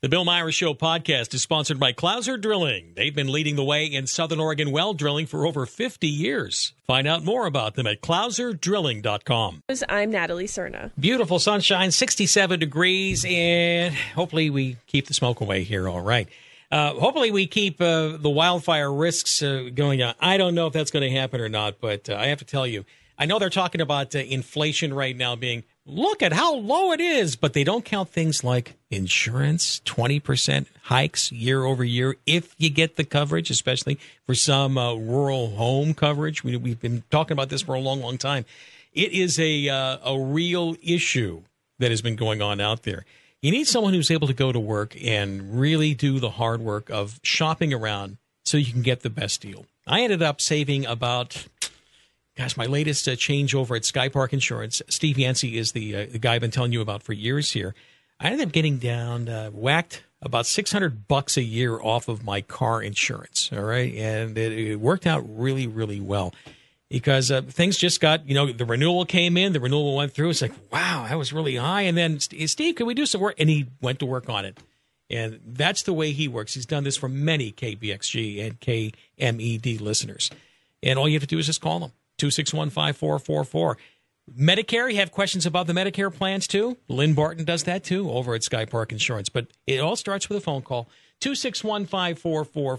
The Bill Myers Show podcast is sponsored by Clouser Drilling. They've been leading the way in Southern Oregon well drilling for over 50 years. Find out more about them at clouserdrilling.com. I'm Natalie Cerna. Beautiful sunshine, 67 degrees, and hopefully we keep the smoke away here all right. Hopefully we keep the wildfire risks going on. I don't know if that's going to happen or not, but I have to tell you, I know they're talking about inflation right now being, look at how low it is, but they don't count things like insurance, 20% hikes year over year if you get the coverage, especially for some rural home coverage. We've been talking about this for a long, long time. It is a real issue that has been going on out there. You need someone who's able to go to work and really do the hard work of shopping around so you can get the best deal. I ended up saving about... Gosh, my latest changeover at Sky Park Insurance, Steve Yancey is the guy I've been telling you about for years here. I ended up getting down, whacked about $600 a year off of my car insurance, all right? And it worked out really, really well because things just got, the renewal came in, the renewal went through. It's like, wow, that was really high. And then, Steve, can we do some work? And he went to work on it. And that's the way he works. He's done this for many KBXG and KMED listeners. And all you have to do is just call him. 261-5444. Medicare, you have questions about the Medicare plans too? Lynn Barton does that too over at Sky Park Insurance. But it all starts with a phone call. 261-5444.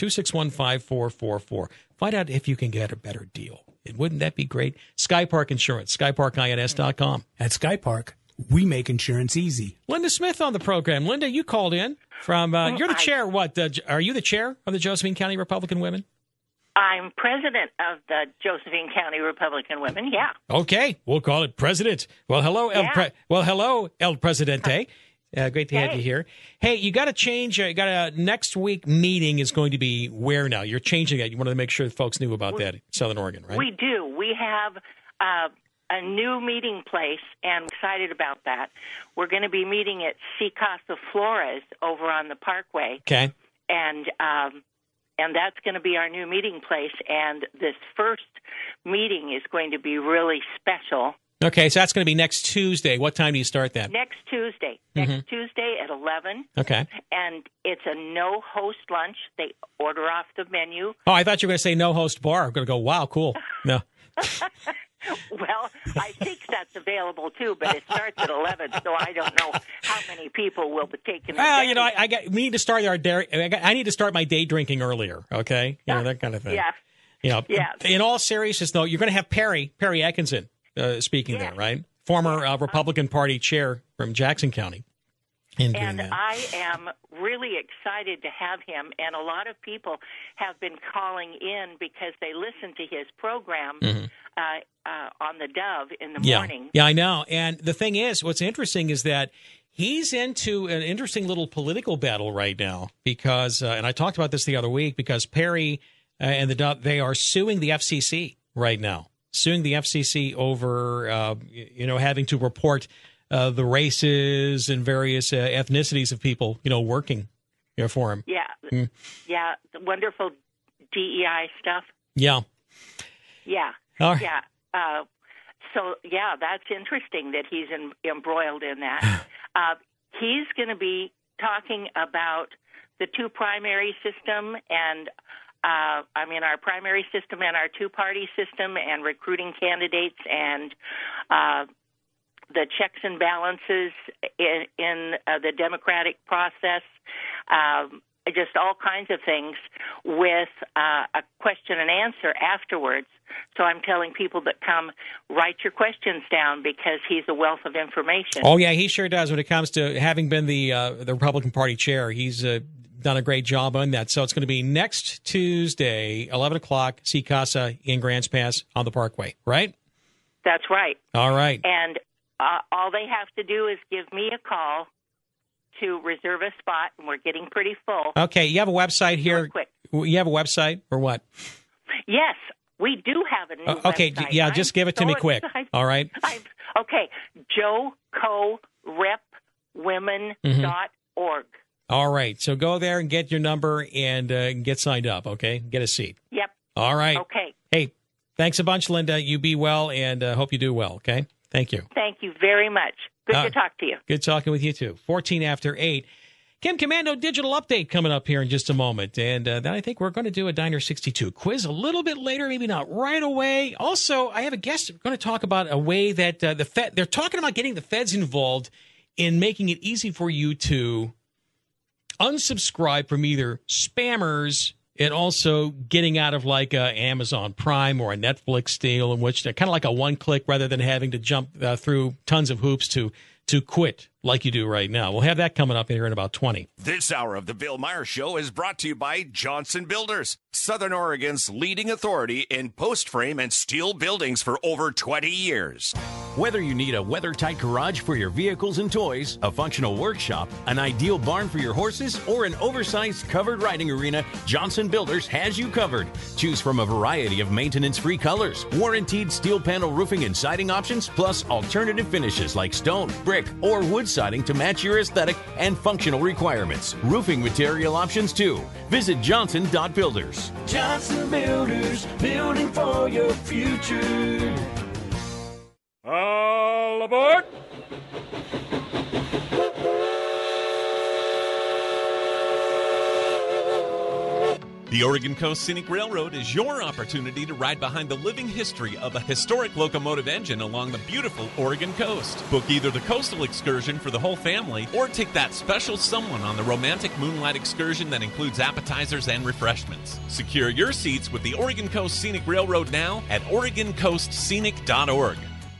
261-5444. Find out if you can get a better deal. And wouldn't that be great? Sky Park Insurance, skyparkins.com. At Sky Park, we make insurance easy. Linda Smith on the program. Linda, you called in from, you're the chair. What, are you the chair of the Josephine County Republican Women? I'm president of the Josephine County Republican Women, yeah. Okay, we'll call it president. Well, hello, El Presidente. Great to have you here. Hey, you got to change. Next week meeting is going to be where now? You're changing that. You wanted to make sure folks knew about that in Southern Oregon, right? We do. We have a new meeting place, and I'm excited about that. We're going to be meeting at C Casa Flores over on the Parkway. Okay. And that's going to be our new meeting place. And this first meeting is going to be really special. Okay, so that's going to be next Tuesday. What time do you start that? Next Tuesday. Next Tuesday at 11. Okay. And it's a no-host lunch. They order off the menu. Oh, I thought you were going to say no-host bar. I'm going to go, wow, cool. No. Well, I think that's available too, but it starts at 11, so I don't know how many people will be taking. Well, we need to start our day. I need to start my day drinking earlier. Okay, that kind of thing. Yeah. In all seriousness, though, you're going to have Perry Atkinson speaking there, right? Former Republican Party chair from Jackson County. And I am really excited to have him. And a lot of people have been calling in because they listen to his program on the Dove in the morning. Yeah, I know. And the thing is, what's interesting is that he's into an interesting little political battle right now because, and I talked about this the other week, because Perry and the Dove, they are suing the FCC right now, suing the FCC over, having to report the races and various ethnicities of people, working for him. Yeah. Yeah. The wonderful DEI stuff. Yeah. Yeah. Right. Yeah. That's interesting that he's embroiled in that. He's going to be talking about the two primary system and our primary system and our two-party system and recruiting candidates and the checks and balances in the democratic process, just all kinds of things with a question and answer afterwards. So I'm telling people that come, write your questions down because he's a wealth of information. Oh, yeah, he sure does. When it comes to having been the Republican Party chair, he's done a great job on that. So it's going to be next Tuesday, 11 o'clock, C Casa in Grants Pass on the Parkway, right? That's right. All right. And all they have to do is give me a call to reserve a spot, and we're getting pretty full. Okay, you have a website here. You have a website or what? Yes, we do have a new okay, website. Yeah, just give it to me quick. All right. Okay, jocorepwomen.org. All right, so go there and get your number and get signed up, okay? Get a seat. Yep. All right. Okay. Hey, thanks a bunch, Linda. You be well, and hope you do well, okay? Thank you. Thank you very much. Good to talk to you. Good talking with you, too. 14 after 8. Kim Komando digital update coming up here in just a moment. And then I think we're going to do a Diner 62 quiz a little bit later, maybe not right away. Also, I have a guest going to talk about a way that the Fed, they're talking about getting the feds involved in making it easy for you to unsubscribe from either spammers and also getting out of like Amazon Prime or a Netflix deal, in which they're kind of like a one-click rather than having to jump through tons of hoops to quit like you do right now. We'll have that coming up here in about 20. This hour of the Bill Maher Show is brought to you by Johnson Builders, Southern Oregon's leading authority in post-frame and steel buildings for over 20 years. Whether you need a weather-tight garage for your vehicles and toys, a functional workshop, an ideal barn for your horses, or an oversized covered riding arena, Johnson Builders has you covered. Choose from a variety of maintenance-free colors, warranted steel panel roofing and siding options, plus alternative finishes like stone, brick, or wood siding to match your aesthetic and functional requirements. Roofing material options too. Visit Johnson.Builders. Johnson Builders, building for your future. All aboard! The Oregon Coast Scenic Railroad is your opportunity to ride behind the living history of a historic locomotive engine along the beautiful Oregon coast. Book either the coastal excursion for the whole family or take that special someone on the romantic moonlight excursion that includes appetizers and refreshments. Secure your seats with the Oregon Coast Scenic Railroad now at OregonCoastScenic.org.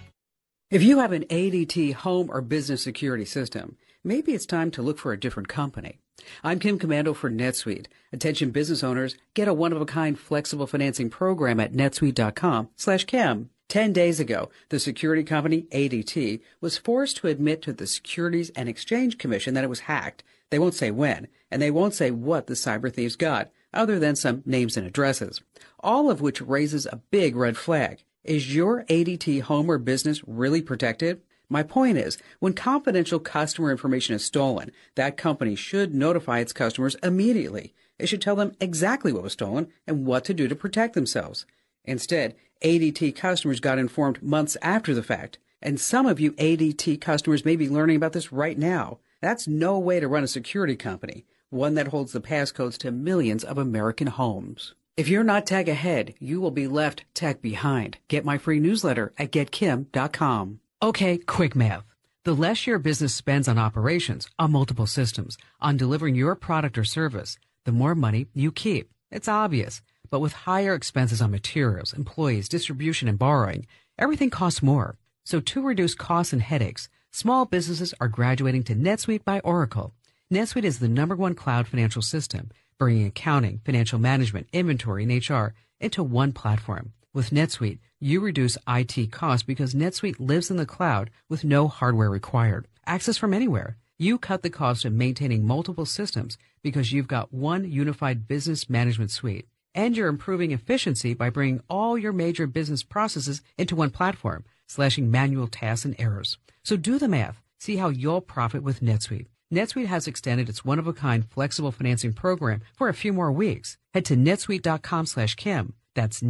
If you have an ADT home or business security system, maybe it's time to look for a different company. I'm Kim Komando for NetSuite. Attention business owners, get a one-of-a-kind flexible financing program at netsuite.com/Kim. 10 days ago, the security company ADT was forced to admit to the Securities and Exchange Commission that it was hacked. They won't say when, and they won't say what the cyber thieves got, other than some names and addresses, all of which raises a big red flag. Is your ADT home or business really protected? My point is, when confidential customer information is stolen, that company should notify its customers immediately. It should tell them exactly what was stolen and what to do to protect themselves. Instead, ADT customers got informed months after the fact, and some of you ADT customers may be learning about this right now. That's no way to run a security company, one that holds the passcodes to millions of American homes. If you're not tech ahead, you will be left tech behind. Get my free newsletter at getkim.com. Okay, quick math. The less your business spends on operations, on multiple systems, on delivering your product or service, the more money you keep. It's obvious. But with higher expenses on materials, employees, distribution, and borrowing, everything costs more. So to reduce costs and headaches, small businesses are graduating to NetSuite by Oracle. NetSuite is the #1 cloud financial system, bringing accounting, financial management, inventory, and HR into one platform. With NetSuite, you reduce IT costs because NetSuite lives in the cloud with no hardware required. Access from anywhere. You cut the cost of maintaining multiple systems because you've got one unified business management suite. And you're improving efficiency by bringing all your major business processes into one platform, slashing manual tasks and errors. So do the math. See how you'll profit with NetSuite. NetSuite has extended its one-of-a-kind flexible financing program for a few more weeks. Head to netsuite.com/Kim. That's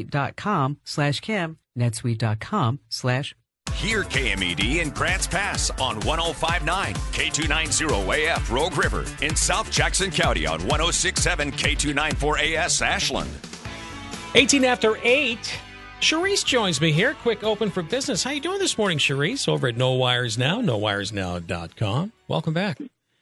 netsuite.com/Kim, netsuite.com/ Hear KMED in Grants Pass on 105.9 K290AF Rogue River, in South Jackson County on 106.7 K294AS Ashland. 18 after 8. Charisse joins me here. Quick open for business. How you doing this morning, Charisse? Over at No Wires Now, nowiresnow.com. Welcome back.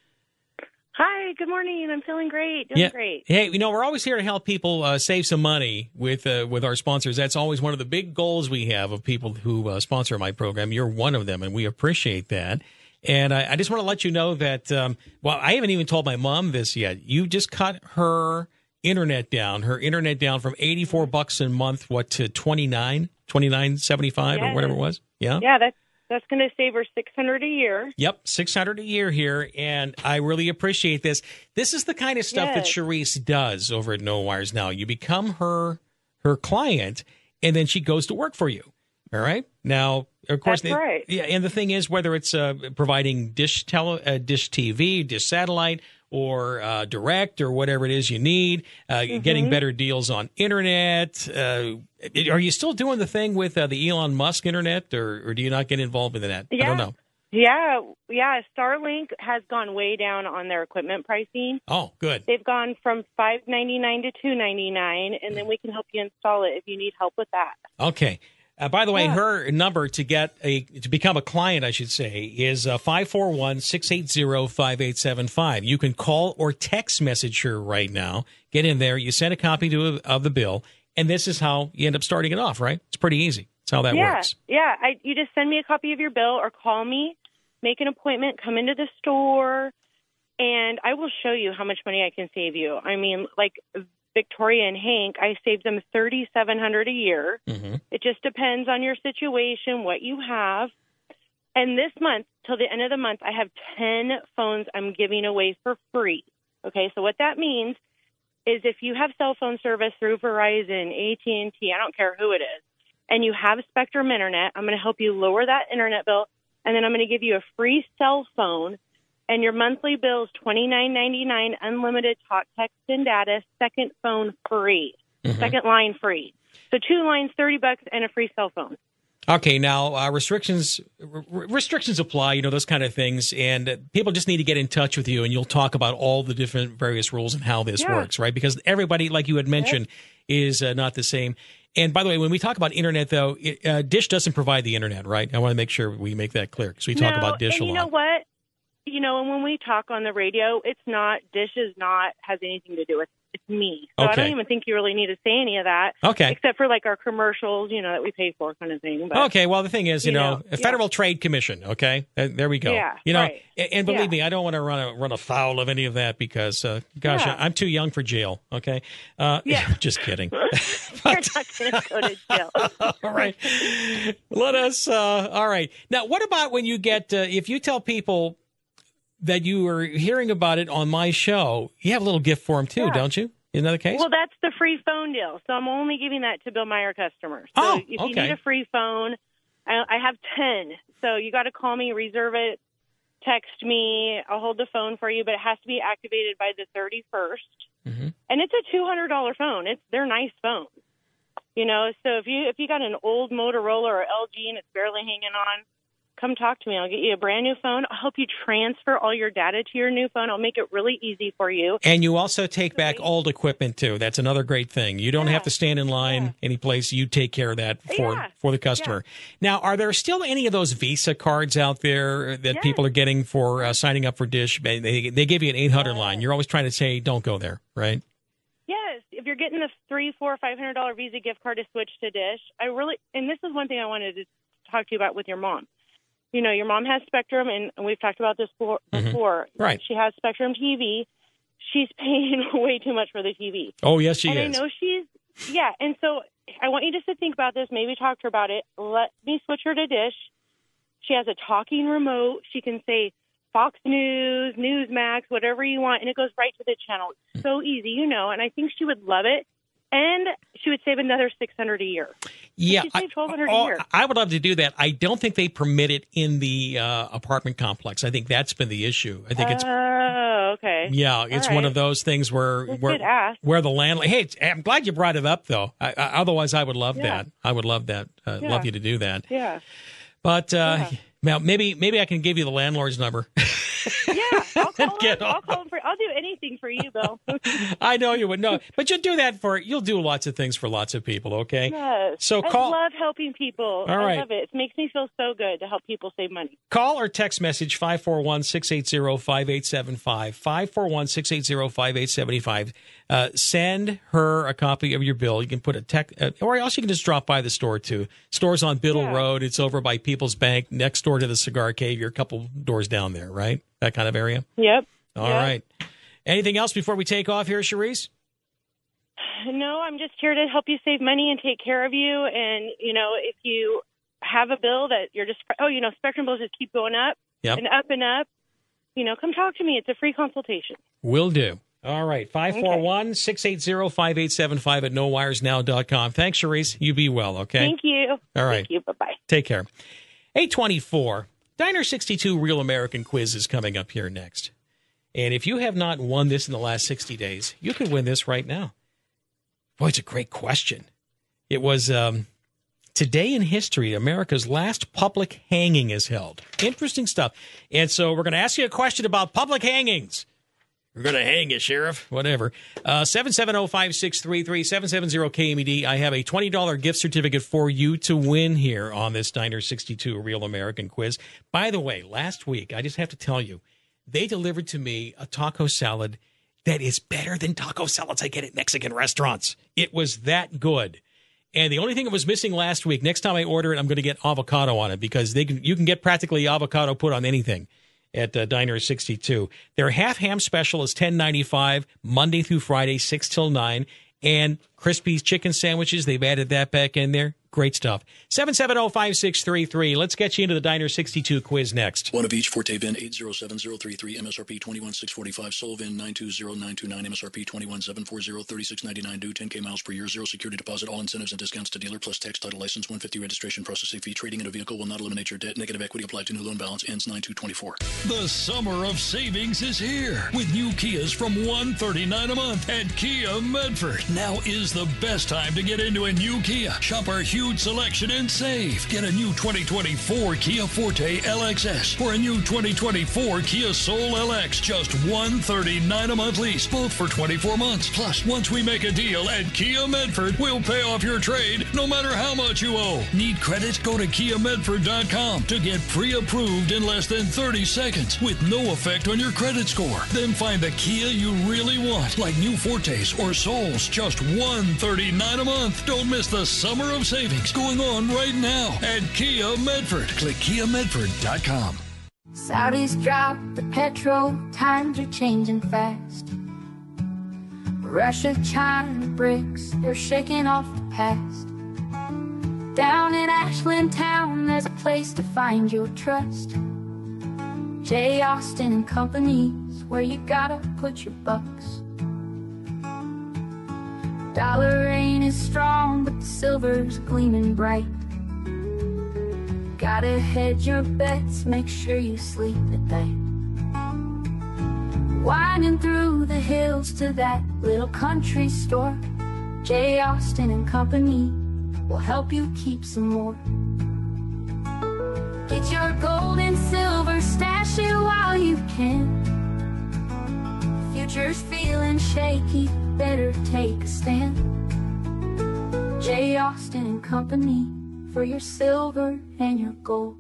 Hi, good morning. I'm feeling great. Doing great. Hey, we're always here to help people save some money with our sponsors. That's always one of the big goals we have of people who sponsor my program. You're one of them, and we appreciate that. And I just want to let you know that, I haven't even told my mom this yet. You just cut her internet down from $84 a month, to $29.75 or whatever it was. Yeah. Yeah, that's going to save her $600 a year. Yep, $600 a year here, and I really appreciate this. This is the kind of stuff that Charisse does over at No Wires Now. You become her client, and then she goes to work for you. All right. Now, of course, that's right. Yeah, and the thing is, whether it's providing dish TV, dish satellite, or direct, or whatever it is you need, getting better deals on internet. Are you still doing the thing with the Elon Musk internet, or do you not get involved in that? Yeah. I don't know. Yeah. Starlink has gone way down on their equipment pricing. Oh, good. They've gone from $5.99 to $2.99, and then we can help you install it if you need help with that. Okay. By the way, her number to become a client, I should say, is 541-680-5875. You can call or text message her right now. Get in there. You send a copy of the bill, and this is how you end up starting it off, right? It's pretty easy. That's how that works. Yeah. You just send me a copy of your bill or call me, make an appointment, come into the store, and I will show you how much money I can save you. I mean, like Victoria and Hank, I saved them $3,700 a year. Mm-hmm. It just depends on your situation, what you have. And this month, till the end of the month, I have 10 phones I'm giving away for free. Okay, so what that means is if you have cell phone service through Verizon, AT&T, I don't care who it is, and you have Spectrum Internet, I'm going to help you lower that internet bill, and then I'm going to give you a free cell phone. And your monthly bill is $29.99, unlimited talk, text, and data, second phone free, second line free. So 2 lines, $30, and a free cell phone. Okay, now restrictions apply, you know, those kind of things, and people just need to get in touch with you, and you'll talk about all the different various rules and how this works, right? Because everybody, like you had mentioned, is not the same. And by the way, when we talk about internet, though, Dish doesn't provide the internet, right? I want to make sure we make that clear because we talk about Dish a lot. You know what? You know, and when we talk on the radio, Dish has anything to do with it. It's me. So I don't even think you really need to say any of that. Okay. Except for like our commercials, you know, that we pay for kind of thing. But, okay. Well, the thing is, you know, Federal Trade Commission. Okay. There we go. Yeah. You know, and believe me, I don't want to run afoul of any of that because, I'm too young for jail. Okay. Just kidding. You're not going to go to jail. All right. Let us. All right. Now, what about when you get, if you tell people that you are hearing about it on my show, you have a little gift for them too, don't you? In that case? Well, that's the free phone deal. So I'm only giving that to Bill Meyer customers. So if you need a free phone, I have 10. So you got to call me, reserve it, text me. I'll hold the phone for you, but it has to be activated by the 31st. Mm-hmm. And it's a $200 phone. They're nice phones. You know, so if you got an old Motorola or LG and it's barely hanging on, come talk to me. I'll get you a brand new phone. I'll help you transfer all your data to your new phone. I'll make it really easy for you. And you also take back old equipment, too. That's another great thing. You don't have to stand in line any place. You take care of that for the customer. Now, are there still any of those Visa cards out there that people are getting for signing up for Dish? They give you an 800 line. You're always trying to say, don't go there, right? Yes. If you're getting the $300, $400, $500 Visa gift card to switch to Dish, and this is one thing I wanted to talk to you about with your mom. You know, your mom has Spectrum, and we've talked about this before. Mm-hmm. Right. She has Spectrum TV. She's paying way too much for the TV. Oh, yes, she is. And I know and so I want you just to think about this, maybe talk to her about it. Let me switch her to Dish. She has a talking remote. She can say Fox News, Newsmax, whatever you want, and it goes right to the channel. It's so easy, you know, and I think she would love it. And she would save another $600 a year. Yeah, $1,200 a year. I would love to do that. I don't think they permit it in the apartment complex. I think that's been the issue. I think it's. Oh, okay. Yeah, it's one of those things where the landlord. Hey, I'm glad you brought it up, though. Otherwise, I would love that. I would love that. Love you to do that. Yeah. But now maybe I can give you the landlord's number. I'll call him. I'll do anything for you, Bill. I know you would. No, but you'll do lots of things for lots of people, okay? Yes. So I love helping people. All right. I love it. It makes me feel so good to help people save money. Call or text message 541-680-5875. 541-680-5875. Send her a copy of your bill. You can put or else you can just drop by the store too. Store's on Biddle Road. It's over by People's Bank, next door to the Cigar Cave. You're a couple doors down there, right? That kind of area? Yep. All right. Anything else before we take off here, Cherise? No, I'm just here to help you save money and take care of you. And, you know, if you have a bill that you're just, Spectrum bills just keep going up and up and up, you know, come talk to me. It's a free consultation. Will do. All right. 541-680-5875 at nowiresnow.com. Thanks, Cherise. You be well, okay? Thank you. All right. Thank you. Bye-bye. Take care. 824. Diner 62 Real American Quiz is coming up here next. And if you have not won this in the last 60 days, you could win this right now. Boy, it's a great question. It was Today in history, America's last public hanging is held. Interesting stuff. And so we're going to ask you a question about public hangings. We're going to hang you, Sheriff. Whatever. 770-5633, 770-KMED. I have a $20 gift certificate for you to win here on this Diner 62 Real American Quiz. By the way, last week, I just have to tell you, they delivered to me a taco salad that is better than taco salads I get at Mexican restaurants. It was that good. And the only thing that was missing last week, next time I order it, I'm going to get avocado on it because you can get practically avocado put on anything at Diner 62. Their half ham special is $10.95 Monday through Friday, 6 till 9. And crispy chicken sandwiches, they've added that back in there. Great stuff. 770-5633. Let's get you into the Diner 62 quiz next. One of each. Forte VIN 807-033, MSRP 21,645. Sol VIN 920929, MSRP 21,740, 3699. Due 10K miles per year. Zero security deposit. All incentives and discounts to dealer plus tax title license. 150 registration processing fee. Trading in a vehicle will not eliminate your debt. Negative equity applied to new loan balance. Ends 9/2/24. The summer of savings is here with new Kias from $139 a month at Kia Medford. Now is the best time to get into a new Kia. Shop our huge selection and save. Get a new 2024 Kia Forte LXS or a new 2024 Kia Soul LX. Just $139 a month lease, both for 24 months. Plus, once we make a deal at Kia Medford, we'll pay off your trade no matter how much you owe. Need credit? Go to KiaMedford.com to get pre-approved in less than 30 seconds with no effect on your credit score. Then find the Kia you really want, like new Fortes or Souls. Just $139 a month. Don't miss the summer of savings going on right now at Kia Medford. Click KiaMedford.com. Saudis drop the petrol, times are changing fast. Russia, China, BRICS, they're shaking off the past. Down in Ashland Town, there's a place to find your trust. J. Austin and Company's where you gotta put your bucks. Dollar ain't as strong, but the silver's gleaming bright. Gotta hedge your bets, make sure you sleep at night. Winding through the hills to that little country store, J. Austin and Company will help you keep some more. Get your gold and silver, stash it while you can. Future's feeling shaky, better take a stand. J. Austin and Company for your silver and your gold.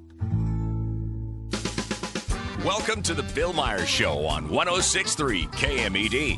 Welcome to the Bill Myers Show on 106.3 KMED.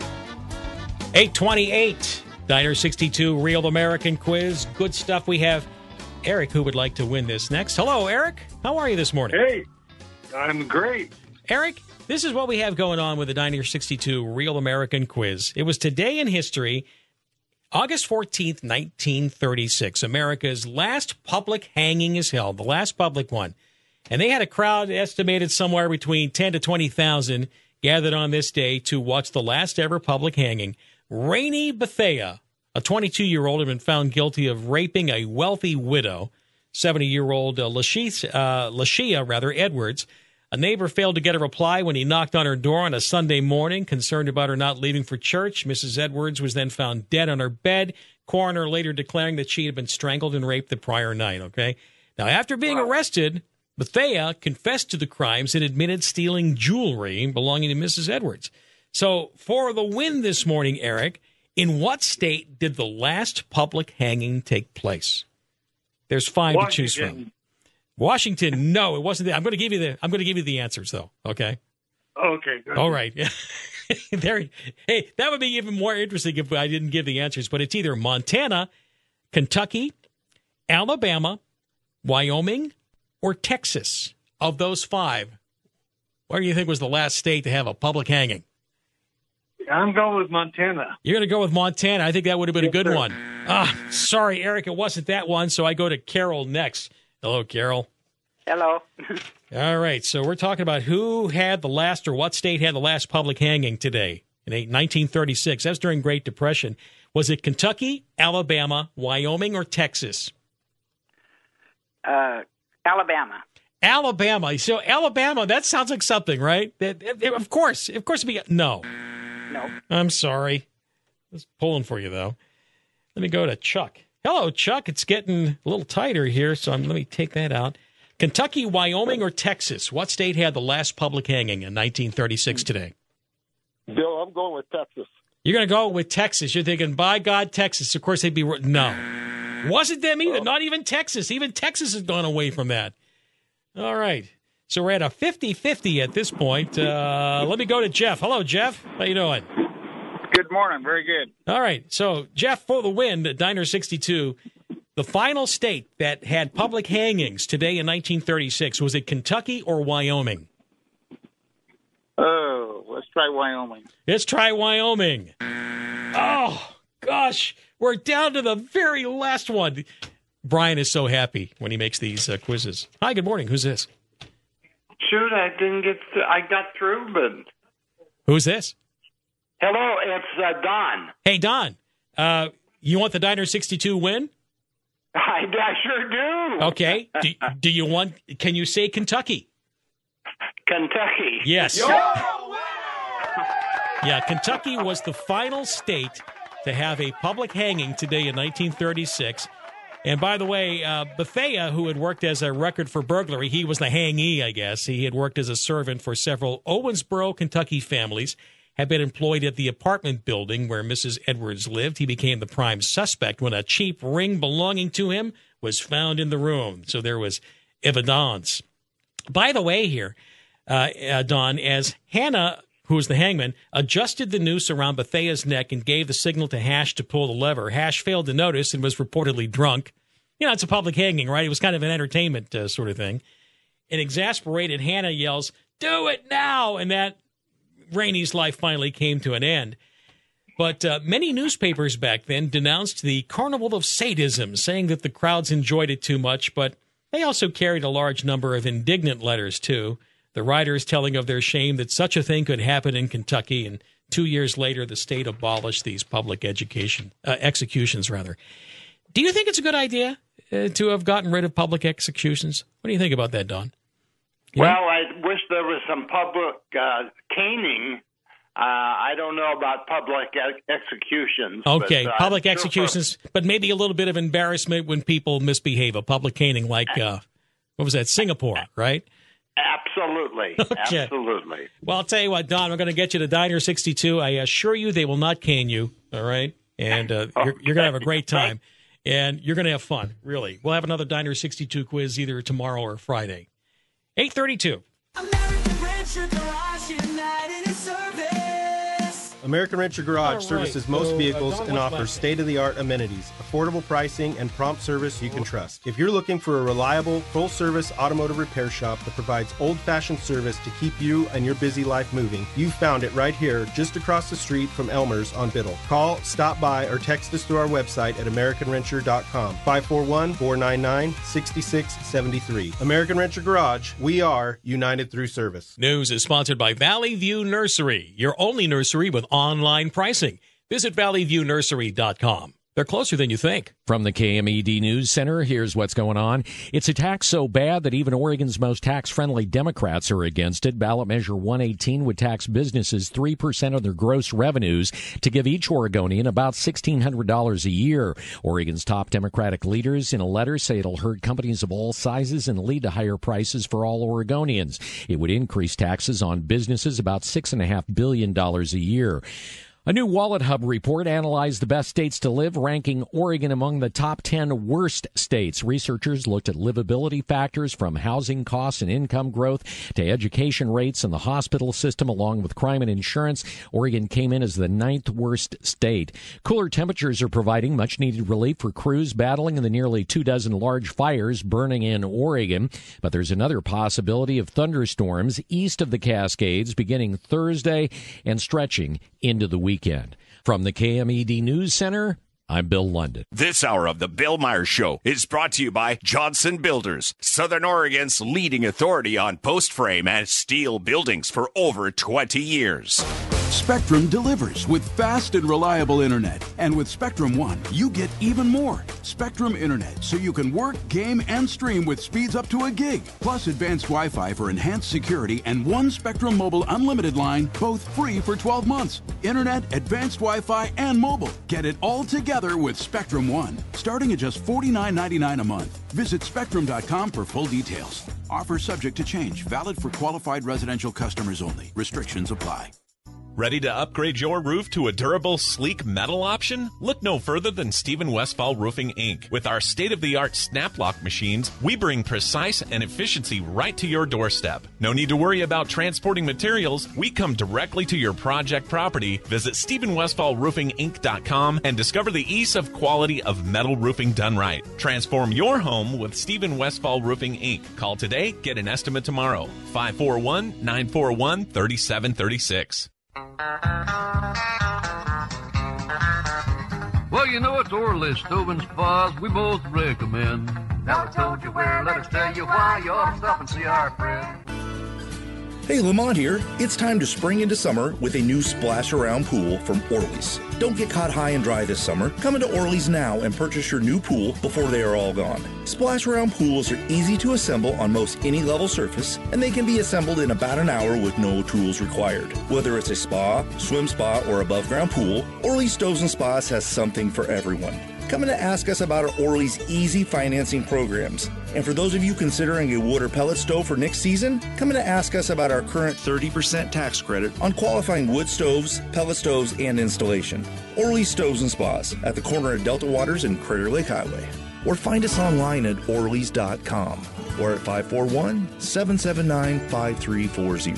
828, Diner 62 Real American Quiz. Good stuff. We have Eric who would like to win this next. Hello, Eric. How are you this morning? Hey, I'm great. Eric, this is what we have going on with the Diner 62 Real American Quiz. It was today in history, August 14th, 1936. America's last public hanging is held, the last public one. And they had a crowd estimated somewhere between 10 to 20,000 gathered on this day to watch the last ever public hanging. Rainey Bethea, a 22-year-old, had been found guilty of raping a wealthy widow, 70-year-old Lashia Edwards. A neighbor failed to get a reply when he knocked on her door on a Sunday morning, concerned about her not leaving for church. Mrs. Edwards was then found dead on her bed, coroner later declaring that she had been strangled and raped the prior night. Okay. Now, after being arrested, Bethea confessed to the crimes and admitted stealing jewelry belonging to Mrs. Edwards. So, for the win this morning, Eric, in what state did the last public hanging take place? There's 5 to choose from. Washington, no, it wasn't. I'm going to give you the answers, though. Okay. Okay. All right. There. Hey, that would be even more interesting if I didn't give the answers. But it's either Montana, Kentucky, Alabama, Wyoming, or Texas. Of those 5, where do you think was the last state to have a public hanging? I'm going with Montana. You're going to go with Montana. I think that would have been a good one. Sorry, Eric, it wasn't that one. So I go to Carol next. Hello, Carol. Hello. All right, so we're talking about who had the last, or what state had the last public hanging today in 1936. That's during Great Depression. Was it Kentucky, Alabama, Wyoming, or Texas? Alabama. Alabama. So Alabama, that sounds like something, right? Of course. No. No. I'm sorry. I was pulling for you, though. Let me go to Chuck. Hello, Chuck. It's getting a little tighter here, so let me take that out. Kentucky, Wyoming, or Texas? What state had the last public hanging in 1936 today? Bill, I'm going with Texas. You're going to go with Texas. You're thinking, by God, Texas. Of course, they'd be... No. Wasn't them either. Not even Texas. Even Texas has gone away from that. All right. So we're at a 50-50 at this point. Let me go to Jeff. Hello, Jeff. How you doing? Good morning. Very good. All right. So, Jeff, for the win, Diner 62, the final state that had public hangings today in 1936, was it Kentucky or Wyoming? Oh, let's try Wyoming. Let's try Wyoming. Oh, gosh. We're down to the very last one. Brian is so happy when he makes these quizzes. Hi, good morning. Who's this? Shoot, I got through, but... Who's this? Hello, it's Don. Hey, Don. You want the Diner 62 win? I sure do. Okay. Do you want... Can you say Kentucky? Kentucky. Yes. Yo! Yeah, Kentucky was the final state to have a public hanging today in 1936. And by the way, Bethea, who had worked as a record for burglary, he was the hangee, I guess. He had worked as a servant for several Owensboro, Kentucky families, had been employed at the apartment building where Mrs. Edwards lived. He became the prime suspect when a cheap ring belonging to him was found in the room. So there was evidence. By the way here, Don, as Hannah, who was the hangman, adjusted the noose around Bethea's neck and gave the signal to Hash to pull the lever, Hash failed to notice and was reportedly drunk. You know, it's a public hanging, right? It was kind of an entertainment sort of thing. And exasperated, Hannah yells, "Do it now!" And that Rainey's life finally came to an end. But many newspapers back then denounced the carnival of sadism, saying that the crowds enjoyed it too much, but they also carried a large number of indignant letters, too. The writers telling of their shame that such a thing could happen in Kentucky, and 2 years later, the state abolished these public executions. Do you think it's a good idea to have gotten rid of public executions? What do you think about that, Don? Well, I wish there was some public caning. I don't know about public executions. Okay, but, public executions, but maybe a little bit of embarrassment when people misbehave. A public caning like, what was that, Singapore, right? Absolutely. Okay. Absolutely. Well, I'll tell you what, Don, we're going to get you to Diner 62. I assure you they will not cane you, all right? And you're going to have a great time. And you're going to have fun, really. We'll have another Diner 62 quiz either tomorrow or Friday. 8:32. American Renter Garage services most vehicles and offers state-of-the-art amenities, affordable pricing, and prompt service you can trust. If you're looking for a reliable, full-service automotive repair shop that provides old-fashioned service to keep you and your busy life moving, you've found it right here, just across the street from Elmer's on Biddle. Call, stop by, or text us through our website at AmericanRenter.com, 541-499-6673. American Renter Garage, we are united through service. News is sponsored by Valley View Nursery, your only nursery with online pricing. Visit valleyviewnursery.com. They're closer than you think. From the KMED News Center, here's what's going on. It's a tax so bad that even Oregon's most tax-friendly Democrats are against it. Ballot Measure 118 would tax businesses 3% of their gross revenues to give each Oregonian about $1,600 a year. Oregon's top Democratic leaders in a letter say it'll hurt companies of all sizes and lead to higher prices for all Oregonians. It would increase taxes on businesses about $6.5 billion a year. A new Wallet Hub report analyzed the best states to live, ranking Oregon among the top 10 worst states. Researchers looked at livability factors from housing costs and income growth to education rates and the hospital system, along with crime and insurance. Oregon came in as the 9th worst state. Cooler temperatures are providing much-needed relief for crews battling in the nearly 24 large fires burning in Oregon. But there's another possibility of thunderstorms east of the Cascades beginning Thursday and stretching into the weekend. From the KMED News Center, I'm Bill London. This hour of the Bill Myers Show is brought to you by Johnson Builders, Southern Oregon's leading authority on post frame and steel buildings for over 20 years. Spectrum delivers with fast and reliable internet. And with Spectrum One, you get even more. Spectrum Internet, so you can work, game, and stream with speeds up to a gig. Plus advanced Wi-Fi for enhanced security and one Spectrum Mobile unlimited line, both free for 12 months. Internet, advanced Wi-Fi, and mobile. Get it all together with Spectrum One, starting at just $49.99 a month. Visit Spectrum.com for full details. Offer subject to change. Valid for qualified residential customers only. Restrictions apply. Ready to upgrade your roof to a durable, sleek metal option? Look no further than Stephen Westfall Roofing, Inc. With our state-of-the-art snap-lock machines, we bring precise and efficiency right to your doorstep. No need to worry about transporting materials. We come directly to your project property. Visit StephenWestfallRoofingInc.com and discover the ease of quality of metal roofing done right. Transform your home with Stephen Westfall Roofing, Inc. Call today, get an estimate tomorrow. 541-941-3736. Well, you know, it's Orly Stove and Spas we both recommend. Now I told you where, let us tell you why. You ought to stop and see our friend. Hey, Lamont here. It's time to spring into summer with a new splash around pool from Orly's. Don't get caught high and dry this summer. Come into Orly's now and purchase your new pool before they are all gone. Splash around pools are easy to assemble on most any level surface, and they can be assembled in about an hour with no tools required. Whether it's a spa, swim spa, or above ground pool, Orly's Stoves and Spas has something for everyone. Come in to ask us about our Orly's easy financing programs. And for those of you considering a wood or pellet stove for next season, come in to ask us about our current 30% tax credit on qualifying wood stoves, pellet stoves, and installation. Orly's Stoves and Spas at the corner of Delta Waters and Crater Lake Highway. Or find us online at orleys.com or at 541-779-5340.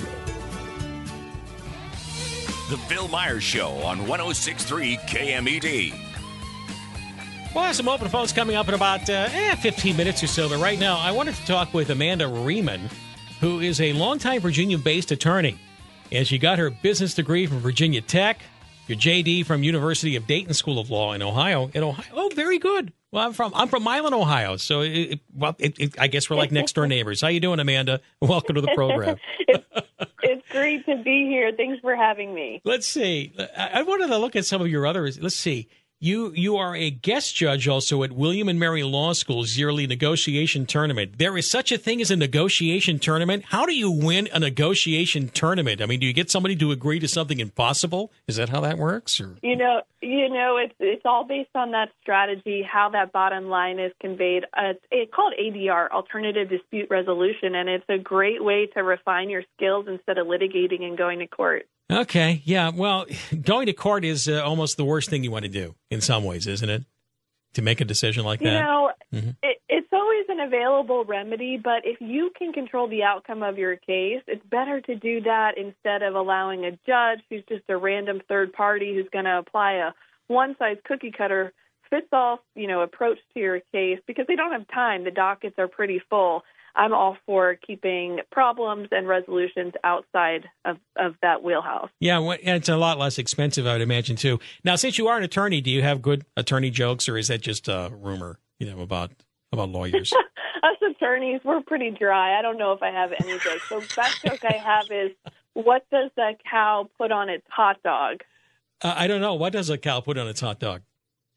The Bill Myers Show on 106.3 KMED. Well, some open phones coming up in about 15 minutes or so. But right now, I wanted to talk with Amanda Riemann, who is a longtime Virginia-based attorney. And she got her business degree from Virginia Tech, your JD from University of Dayton School of Law in Ohio. Oh, very good. Well, I'm from Milan, Ohio. So, I guess we're like next-door neighbors. How you doing, Amanda? Welcome to the program. It's great to be here. Thanks for having me. Let's see. I wanted to look at some of your others. Let's see. You are a guest judge also at William & Mary Law School's yearly negotiation tournament. There is such a thing as a negotiation tournament. How do you win a negotiation tournament? I mean, do you get somebody to agree to something impossible? Is that how that works? Or? You know, it's all based on that strategy, how that bottom line is conveyed. It's called ADR, Alternative Dispute Resolution, and it's a great way to refine your skills instead of litigating and going to court. Okay, yeah. Well, going to court is almost the worst thing you want to do in some ways, isn't it? To make a decision like that. You know, it's always an available remedy, but if you can control the outcome of your case, it's better to do that instead of allowing a judge who's just a random third party who's going to apply a one-size-cookie-cutter fits-all, approach to your case because they don't have time. The dockets are pretty full. I'm all for keeping problems and resolutions outside of that wheelhouse. Yeah, well, it's a lot less expensive, I would imagine, too. Now, since you are an attorney, do you have good attorney jokes, or is that just a rumor, about lawyers? Us attorneys, we're pretty dry. I don't know if I have any jokes. The best joke I have is, what does a cow put on its hot dog? I don't know. What does a cow put on its hot dog?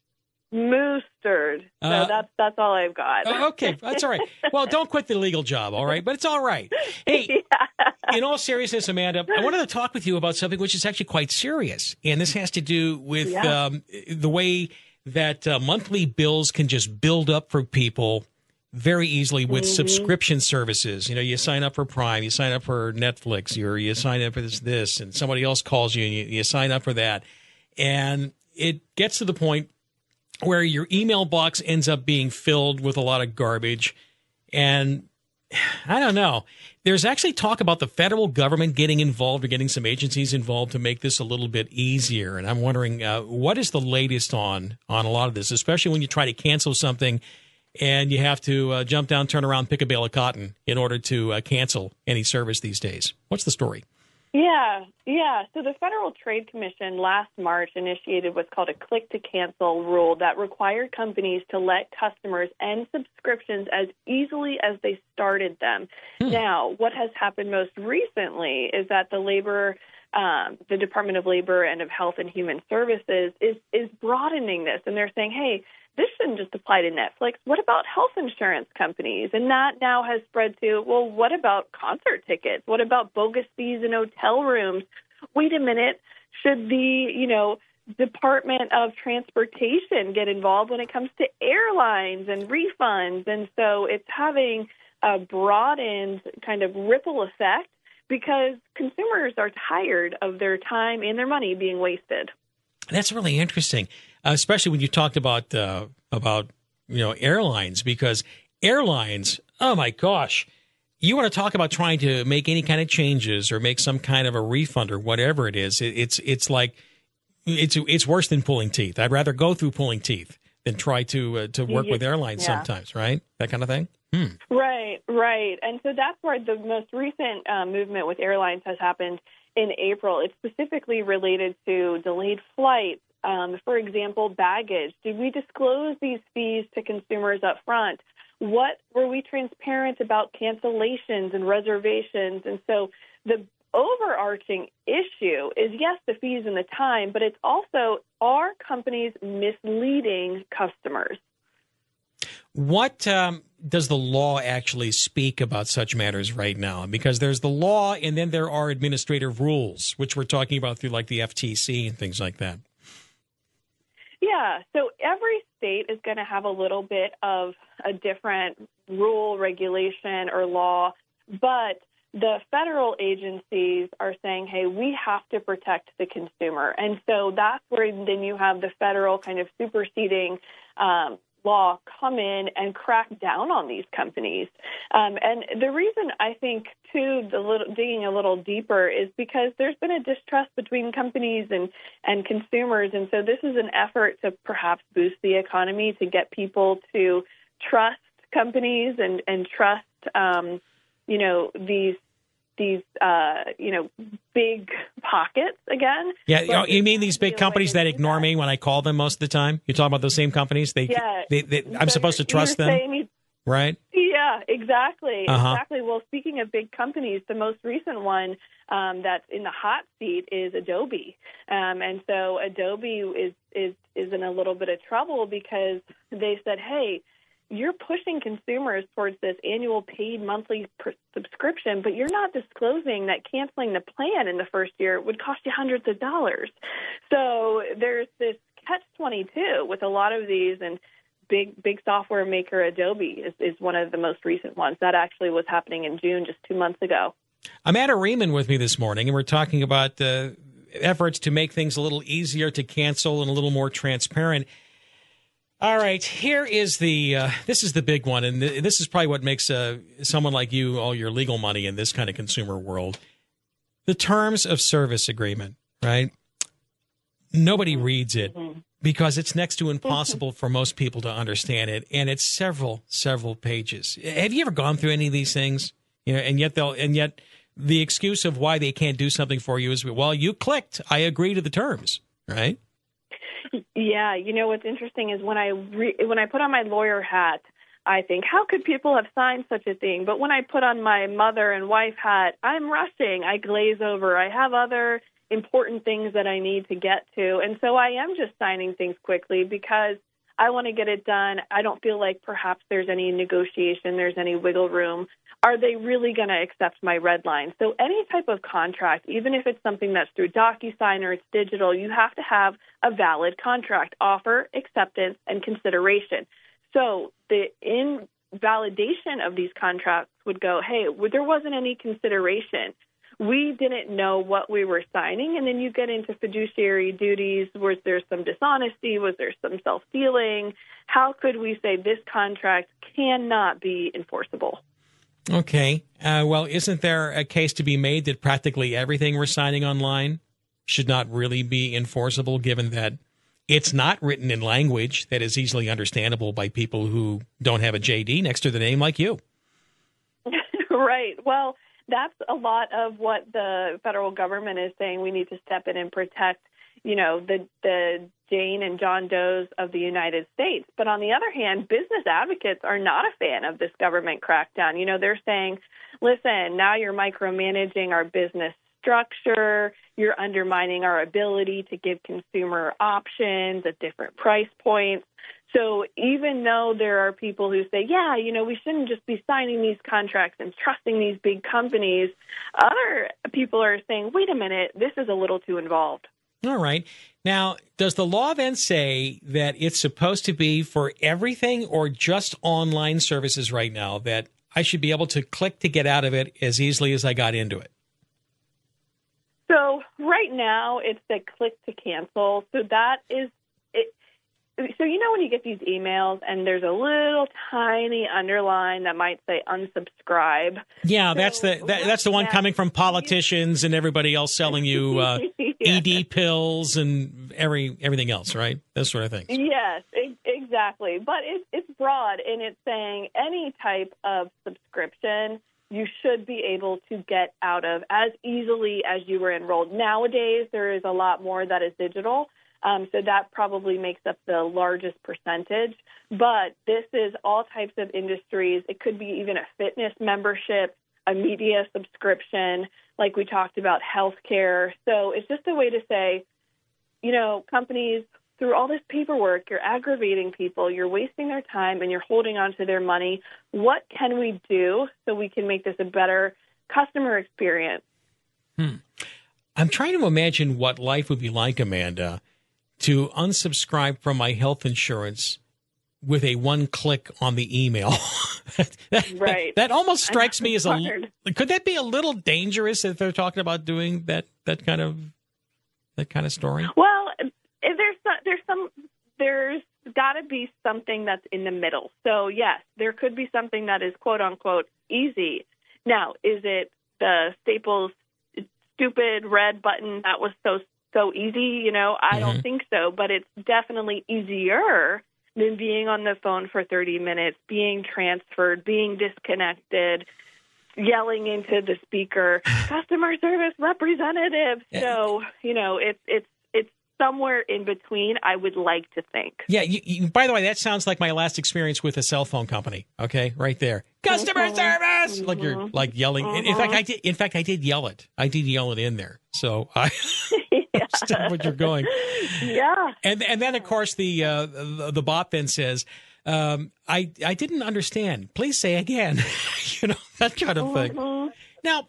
Moosterd. So that's all I've got. Okay, that's all right. Well, don't quit the legal job, all right? But it's all right. Hey, in all seriousness, Amanda, I wanted to talk with you about something which is actually quite serious. And this has to do with the way that monthly bills can just build up for people very easily with subscription services. You sign up for Prime, you sign up for Netflix, you sign up for this, and somebody else calls you and you sign up for that. And it gets to the point where your email box ends up being filled with a lot of garbage. And I don't know. There's actually talk about the federal government getting involved or getting some agencies involved to make this a little bit easier. And I'm wondering, what is the latest on a lot of this, especially when you try to cancel something and you have to jump down, turn around, pick a bale of cotton in order to cancel any service these days. What's the story? Yeah. So the Federal Trade Commission last March initiated what's called a click-to-cancel rule that required companies to let customers end subscriptions as easily as they started them. Now, what has happened most recently is that the Labor the Department of Labor and of Health and Human Services is broadening this, and they're saying, hey, this shouldn't just apply to Netflix. What about health insurance companies? And that now has spread to, well, what about concert tickets? What about bogus fees in hotel rooms? Wait a minute. Should the, Department of Transportation get involved when it comes to airlines and refunds? And so it's having a broadened kind of ripple effect because consumers are tired of their time and their money being wasted. That's really interesting, especially when you talked about airlines, because airlines, oh my gosh, you want to talk about trying to make any kind of changes or make some kind of a refund or whatever it is. It's like it's worse than pulling teeth. I'd rather go through pulling teeth than try to work with airlines sometimes, right? That kind of thing. Right. And so that's where the most recent movement with airlines has happened in April. It's specifically related to delayed flights. For example, baggage. Did we disclose these fees to consumers up front? What were we transparent about cancellations and reservations? And so the overarching issue is, yes, the fees and the time, but it's also, are companies misleading customers? What does the law actually speak about such matters right now? Because there's the law, and then there are administrative rules, which we're talking about through like the FTC and things like that. Yeah, so every state is going to have a little bit of a different rule, regulation, or law, but the federal agencies are saying, hey, we have to protect the consumer. And so that's where then you have the federal kind of superseding law come in and crack down on these companies. And the reason I think, too, digging a little deeper is because there's been a distrust between companies and consumers. And so this is an effort to perhaps boost the economy, to get people to trust companies and trust, these big pockets again. Yeah, you mean these big companies that ignore me when I call them most of the time? You're talking about those same companies? I'm supposed to trust them, right? Yeah, exactly. Uh-huh. Exactly. Well, speaking of big companies, the most recent one that's in the hot seat is Adobe. And so Adobe is in a little bit of trouble because they said, hey, you're pushing consumers towards this annual paid monthly subscription, but you're not disclosing that canceling the plan in the first year would cost you hundreds of dollars. So there's this catch-22 with a lot of these, and big software maker Adobe is one of the most recent ones. That actually was happening in June, just 2 months ago. Amanda Riemann with me this morning, and we're talking about efforts to make things a little easier to cancel and a little more transparent. All right, here is this is the big one, and this is probably what makes someone like you all your legal money in this kind of consumer world. The terms of service agreement, right? Nobody reads it because it's next to impossible for most people to understand it, and it's several pages. Have you ever gone through any of these things? And yet the excuse of why they can't do something for you is, well, you clicked, I agree to the terms, right? Yeah, what's interesting is when I put on my lawyer hat, I think, how could people have signed such a thing? But when I put on my mother and wife hat, I'm rushing. I glaze over. I have other important things that I need to get to. And so I am just signing things quickly because I want to get it done. I don't feel like perhaps there's any negotiation, there's any wiggle room. Are they really going to accept my red line? So any type of contract, even if it's something that's through DocuSign or it's digital, you have to have a valid contract, offer, acceptance, and consideration. So the invalidation of these contracts would go, hey, there wasn't any consideration. We didn't know what we were signing. And then you get into fiduciary duties. Was there some dishonesty? Was there some self-dealing? How could we say this contract cannot be enforceable? Okay. Well, isn't there a case to be made that practically everything we're signing online should not really be enforceable, given that it's not written in language that is easily understandable by people who don't have a JD next to the name like you? Right. Well, that's a lot of what the federal government is saying. We need to step in and protect, the Jane and John Does of the United States. But on the other hand, business advocates are not a fan of this government crackdown. They're saying, listen, now you're micromanaging our business structure. You're undermining our ability to give consumer options at different price points. So even though there are people who say, yeah, we shouldn't just be signing these contracts and trusting these big companies, other people are saying, wait a minute, this is a little too involved. All right. Now, does the law then say that it's supposed to be for everything or just online services right now, that I should be able to click to get out of it as easily as I got into it? So right now it's the click to cancel. So that is it. So when you get these emails and there's a little tiny underline that might say unsubscribe. Yeah, so that's the one coming from politicians and everybody else selling you ED pills and everything else, right? Those sort of things. Yes, exactly. But it's broad, and it's saying any type of subscription you should be able to get out of as easily as you were enrolled. Nowadays, there is a lot more that is digital. So that probably makes up the largest percentage. But this is all types of industries. It could be even a fitness membership, a media subscription, like we talked about, healthcare. So it's just a way to say, companies, through all this paperwork, you're aggravating people, you're wasting their time, and you're holding on to their money. What can we do so we can make this a better customer experience? I'm trying to imagine what life would be like, Amanda, to unsubscribe from my health insurance with a one click on the email. Right. That almost strikes me as could that be a little dangerous if they're talking about doing that kind of story? Well, there's got to be something that's in the middle. So yes, there could be something that is quote unquote easy. Now, is it the Staples stupid red button that was so easy? I don't think so, but it's definitely easier than being on the phone for 30 minutes, being transferred, being disconnected, yelling into the speaker, customer service representative. So, it's somewhere in between, I would like to think. Yeah. By the way, that sounds like my last experience with a cell phone company. Okay, right there, customer service. Like you're like yelling. In fact, I did yell it. I did yell it in there. So I understand what you're going. Yeah. And then of course the bot then says, I didn't understand. Please say again. That kind of thing. Now,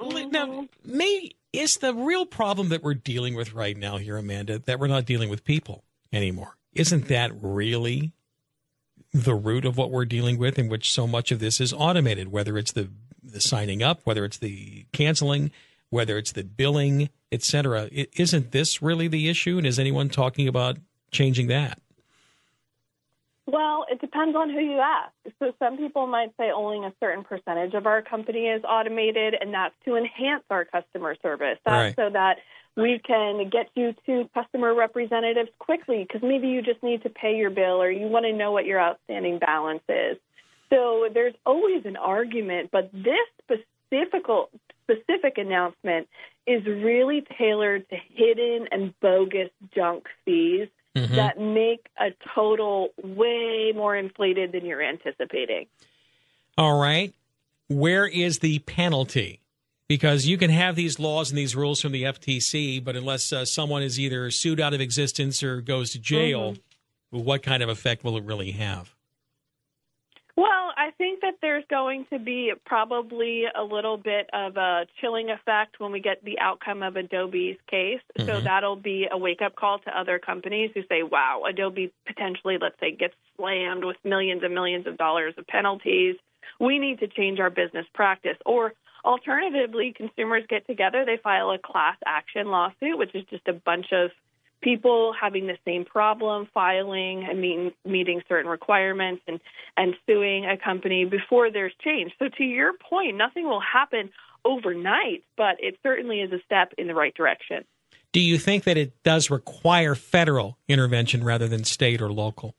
is the real problem that we're dealing with right now here, Amanda, that we're not dealing with people anymore? Isn't that really the root of what we're dealing with, in which so much of this is automated, whether it's the signing up, whether it's the canceling, whether it's the billing, et cetera? Isn't this really the issue? And is anyone talking about changing that? Well, it depends on who you ask. So some people might say only a certain percentage of our company is automated, and that's to enhance our customer service. That's so that we can get you to customer representatives quickly, because maybe you just need to pay your bill or you want to know what your outstanding balance is. So there's always an argument, but this specific announcement is really tailored to hidden and bogus junk fees that make a total way more inflated than you're anticipating. All right. Where is the penalty? Because you can have these laws and these rules from the FTC, but unless someone is either sued out of existence or goes to jail, what kind of effect will it really have? Well, I think that there's going to be probably a little bit of a chilling effect when we get the outcome of Adobe's case. So that'll be a wake-up call to other companies who say, wow, Adobe potentially, let's say, gets slammed with millions and millions of dollars of penalties. We need to change our business practice. Or alternatively, consumers get together, they file a class action lawsuit, which is just a bunch of people having the same problem, filing and meeting certain requirements and suing a company before there's change. So to your point, nothing will happen overnight, but it certainly is a step in the right direction. Do you think that it does require federal intervention rather than state or local?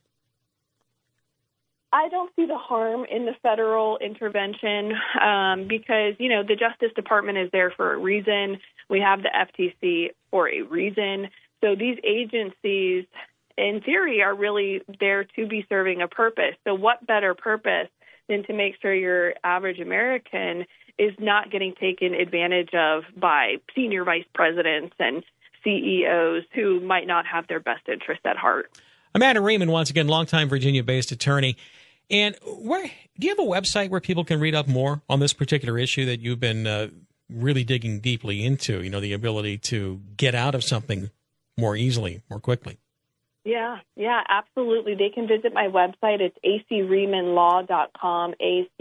I don't see the harm in the federal intervention because, the Justice Department is there for a reason. We have the FTC for a reason. So these agencies, in theory, are really there to be serving a purpose. So what better purpose than to make sure your average American is not getting taken advantage of by senior vice presidents and CEOs who might not have their best interest at heart. Amanda Riemann, once again, longtime Virginia-based attorney. And do you have a website where people can read up more on this particular issue that you've been really digging deeply into, the ability to get out of something more easily, more quickly? Yeah, absolutely. They can visit my website. It's acriemanlaw.com,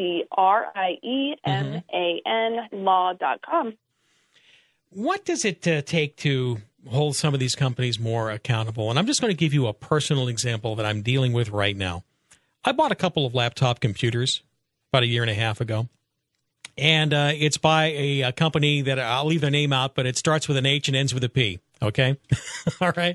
ACRIEMAN law.com. What does it take to hold some of these companies more accountable? And I'm just going to give you a personal example that I'm dealing with right now. I bought a couple of laptop computers about a year and a half ago. And it's by a company that I'll leave their name out, but it starts with an H and ends with a P. Okay? All right.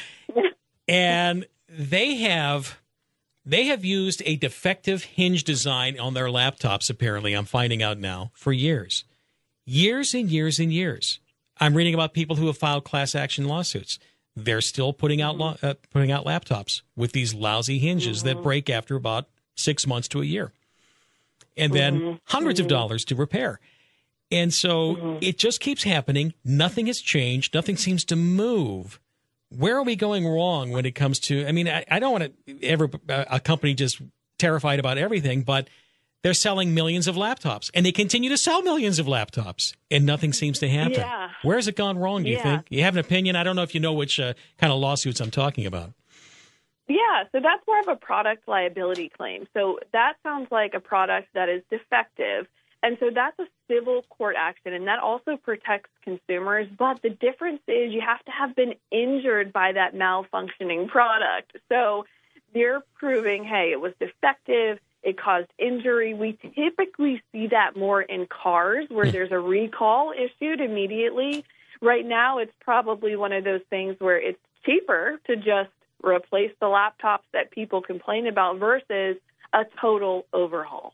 And they have used a defective hinge design on their laptops, apparently, I'm finding out now, for years. Years and years and years. I'm reading about people who have filed class action lawsuits. They're still putting out laptops with these lousy hinges that break after about 6 months to a year. And then hundreds of dollars to repair. And so it just keeps happening. Nothing has changed. Nothing seems to move. Where are we going wrong when it comes to, I don't want a company just terrified about everything, but they're selling millions of laptops, and they continue to sell millions of laptops, and nothing seems to happen. Yeah. Where has it gone wrong, do you think? You have an opinion? I don't know if you know which kind of lawsuits I'm talking about. Yeah, so that's more of a product liability claim. So that sounds like a product that is defective. And so that's a civil court action, and that also protects consumers. But the difference is you have to have been injured by that malfunctioning product. So they're proving, hey, it was defective, it caused injury. We typically see that more in cars where there's a recall issued immediately. Right now, it's probably one of those things where it's cheaper to just replace the laptops that people complain about versus a total overhaul.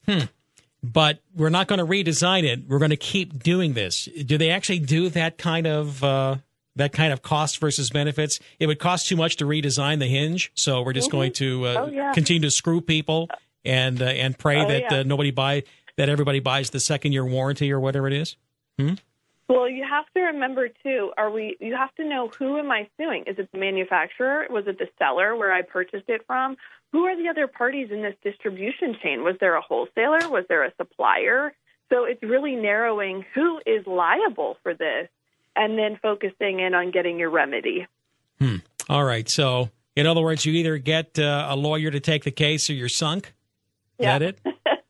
But we're not going to redesign it. We're going to keep doing this. Do they actually do that kind of cost versus benefits? It would cost too much to redesign the hinge, so we're just going to continue to screw people and pray that that everybody buys the 2nd-year warranty or whatever it is. Well, you have to remember, too, you have to know, who am I suing? Is it the manufacturer? Was it the seller where I purchased it from? Who are the other parties in this distribution chain? Was there a wholesaler? Was there a supplier? So it's really narrowing who is liable for this and then focusing in on getting your remedy. All right. So, in other words, you either get a lawyer to take the case or you're sunk? Is that it?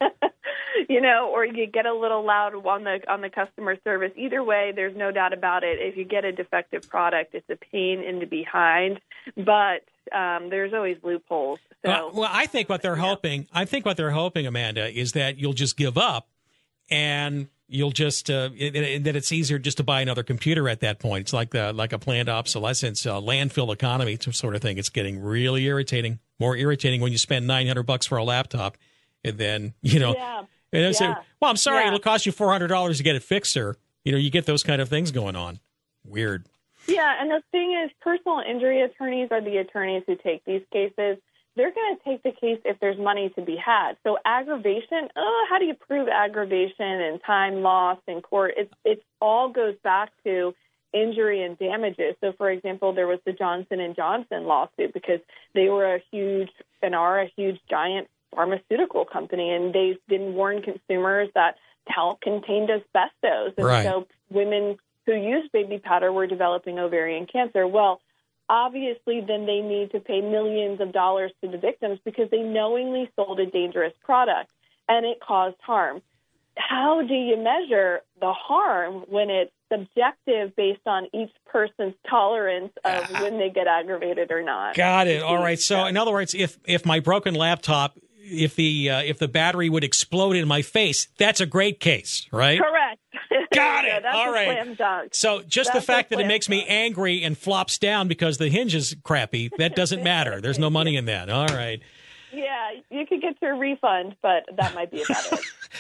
Or you get a little loud on the customer service. Either way, there's no doubt about it. If you get a defective product, it's a pain in the behind, but there's always loopholes. So, well, I think what they're hoping, Amanda, is that you'll just give up and you'll just that it's easier just to buy another computer at that point. It's like a planned obsolescence, landfill economy sort of thing. It's getting really irritating, more irritating when you spend $900 for a laptop, and then And they say, well, I'm sorry, it'll cost you $400 to get it fixed, sir. You get those kind of things going on. Weird. Yeah, and the thing is, personal injury attorneys are the attorneys who take these cases. They're going to take the case if there's money to be had. So aggravation, how do you prove aggravation and time lost in court? It all goes back to injury and damages. So, for example, there was the Johnson & Johnson lawsuit because they were a huge giant pharmaceutical company, and they didn't warn consumers that talc contained asbestos. And so women who used baby powder were developing ovarian cancer. Well, obviously, then they need to pay millions of dollars to the victims because they knowingly sold a dangerous product, and it caused harm. How do you measure the harm when it's subjective based on each person's tolerance of when they get aggravated or not? Got it. All right. So, in other words, if my broken laptop, if the battery would explode in my face, that's a great case, right? Correct. Got it. That's all right. Slam dunk. So just the fact that it makes me angry and flops down because the hinge is crappy, that doesn't matter. There's no money in that. All right. Yeah, you could get your refund, but that might be about it.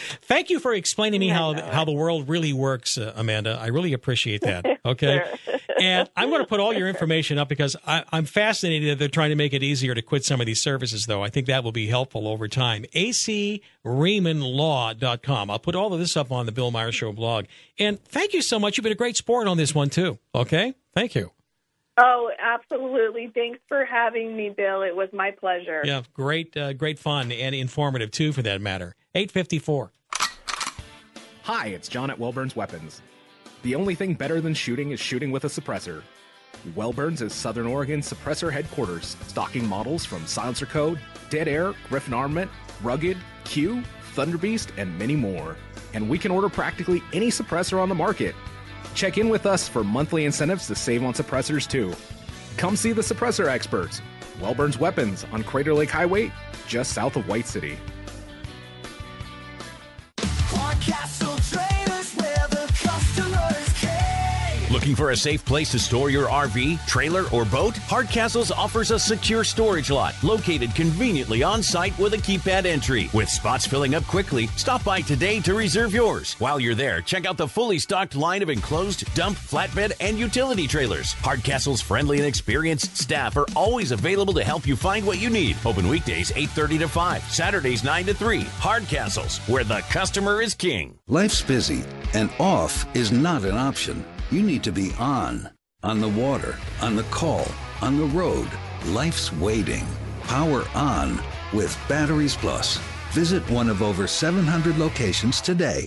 Thank you for explaining to me how the world really works, Amanda. I really appreciate that. Okay. Sure. And I'm going to put all your information up because I'm fascinated that they're trying to make it easier to quit some of these services, though. I think that will be helpful over time. acremanlaw.com. I'll put all of this up on the Bill Meyer Show blog. And thank you so much. You've been a great sport on this one, too. Okay? Thank you. Oh, absolutely. Thanks for having me, Bill. It was my pleasure. Yeah, great fun and informative, too, for that matter. 854. Hi, it's John at Wellburns Weapons. The only thing better than shooting is shooting with a suppressor. Wellburns is Southern Oregon's suppressor headquarters, stocking models from Silencer Code, Dead Air, Griffin Armament, Rugged, Q, Thunderbeast, and many more. And we can order practically any suppressor on the market. Check in with us for monthly incentives to save on suppressors, too. Come see the suppressor experts. Wellburns Weapons on Crater Lake Highway, just south of White City. Looking for a safe place to store your RV, trailer, or boat? Hardcastles offers a secure storage lot located conveniently on site with a keypad entry. With spots filling up quickly, stop by today to reserve yours. While you're there, check out the fully stocked line of enclosed, dump, flatbed, and utility trailers. Hardcastle's friendly and experienced staff are always available to help you find what you need. Open weekdays 8:30 to 5, Saturdays 9 to 3. Hardcastles, where the customer is king. Life's busy, and off is not an option. You need to be on the water, on the call, on the road. Life's waiting. Power on with Batteries Plus. Visit one of over 700 locations today.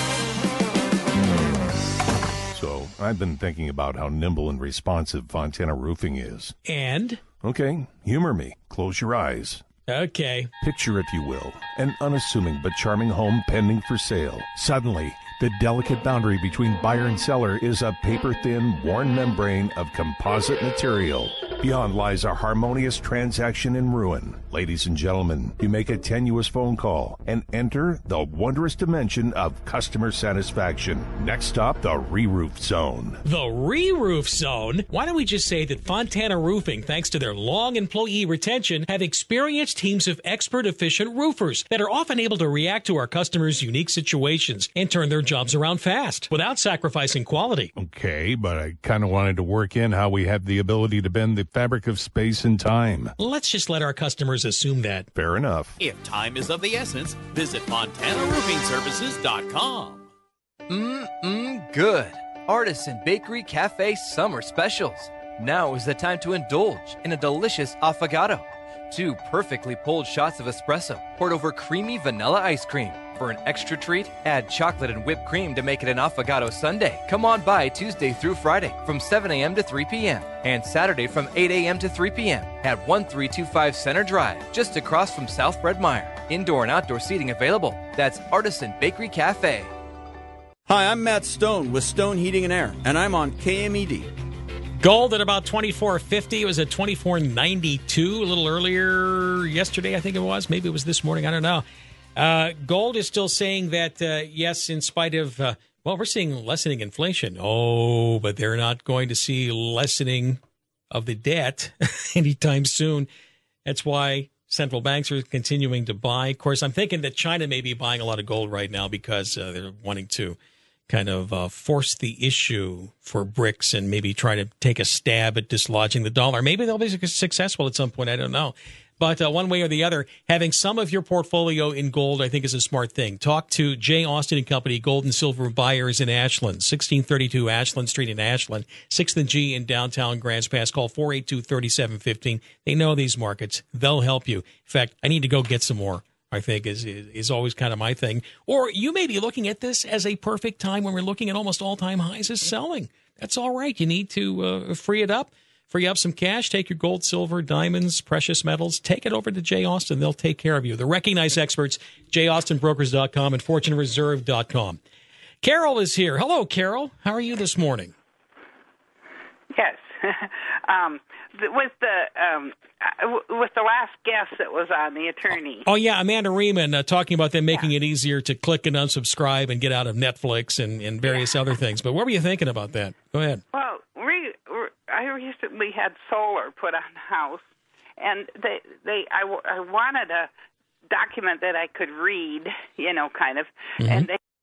So, I've been thinking about how nimble and responsive Fontana Roofing is. And? Okay, humor me. Close your eyes. Okay. Picture, if you will, an unassuming but charming home pending for sale. Suddenly, the delicate boundary between buyer and seller is a paper-thin, worn membrane of composite material. Beyond lies a harmonious transaction in ruin. Ladies and gentlemen, you make a tenuous phone call and enter the wondrous dimension of customer satisfaction. Next stop, the re-roof zone. The re-roof zone? Why don't we just say that Fontana Roofing, thanks to their long employee retention, have experienced teams of expert, efficient roofers that are often able to react to our customers' unique situations and turn their jobs around fast without sacrificing quality. Okay, but I kind of wanted to work in how we have the ability to bend the fabric of space and time. Let's just let our customers assume that. Fair enough. If time is of the essence, visit FontanaRoofingServices.com. Good. Artisan Bakery Cafe Summer Specials. Now is the time to indulge in a delicious affogato. 2 perfectly pulled shots of espresso poured over creamy vanilla ice cream. For an extra treat, add chocolate and whipped cream to make it an affogato sundae. Come on by Tuesday through Friday from 7 a.m. to 3 p.m. and Saturday from 8 a.m. to 3 p.m. at 1325 Center Drive, just across from South Bread Meyer. Indoor and outdoor seating available. That's Artisan Bakery Cafe. Hi, I'm Matt Stone with Stone Heating and Air, and I'm on KMED. Gold at about $24.50. It was at $24.92 a little earlier yesterday, I think it was. Maybe it was this morning. I don't know. Gold is still saying that, yes, in spite of, we're seeing lessening inflation. Oh, but they're not going to see lessening of the debt anytime soon. That's why central banks are continuing to buy. Of course, I'm thinking that China may be buying a lot of gold right now because they're wanting to kind of force the issue for BRICS and maybe try to take a stab at dislodging the dollar. Maybe they'll be successful at some point. I don't know. But one way or the other, having some of your portfolio in gold, I think, is a smart thing. Talk to J. Austin & Company, Gold and Silver Buyers in Ashland, 1632 Ashland Street in Ashland, 6th and G in downtown Grants Pass. Call 482-3715. They know these markets. They'll help you. In fact, I need to go get some more, I think, is always kind of my thing. Or you may be looking at this as a perfect time when we're looking at almost all-time highs as selling. That's all right. You need to free it up. Free up some cash, take your gold, silver, diamonds, precious metals, take it over to J. Austin. They'll take care of you. The recognized experts, jaustinbrokers.com and fortunereserve.com. Carol is here. Hello, Carol. How are you this morning? Yes. With the last guest that was on, the attorney. Oh, yeah, Amanda Riemann talking about them making it easier to click and unsubscribe and get out of Netflix and various other things. But what were you thinking about that? Go ahead. Well, I recently had solar put on the house, and I wanted to document that I could read, kind of, Mm-hmm. and they